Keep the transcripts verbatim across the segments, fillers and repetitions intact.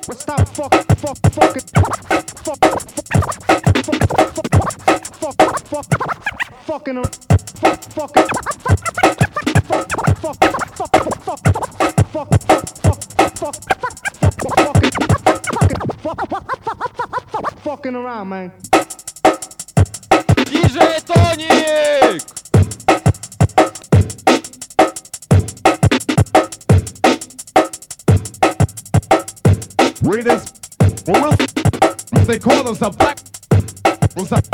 Stop fuck, fuck, fucking, fuck, fuck, fuck, fuck, fuck, fucking, fuck, fucking, fuck, fuck, fuck, fuck, fuck, fuck, fuck, fucking around, man. ди джей Тоник! Readers, well, they call us a black. What's up?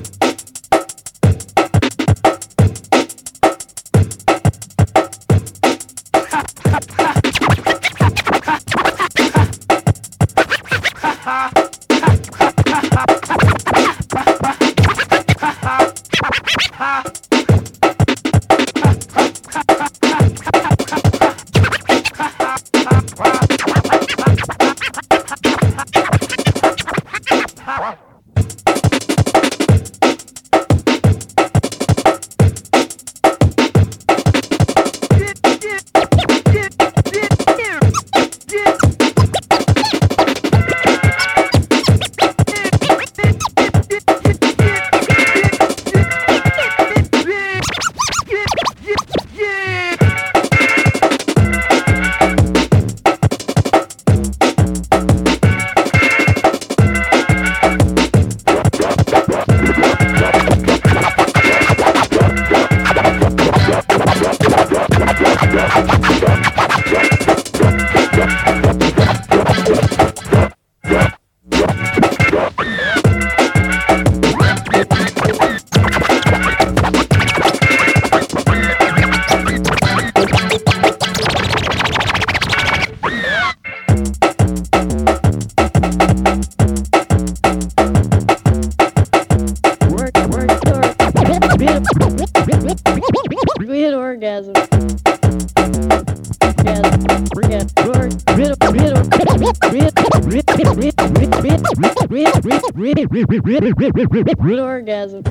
We hit orgasm. Orgasm. Orgasm.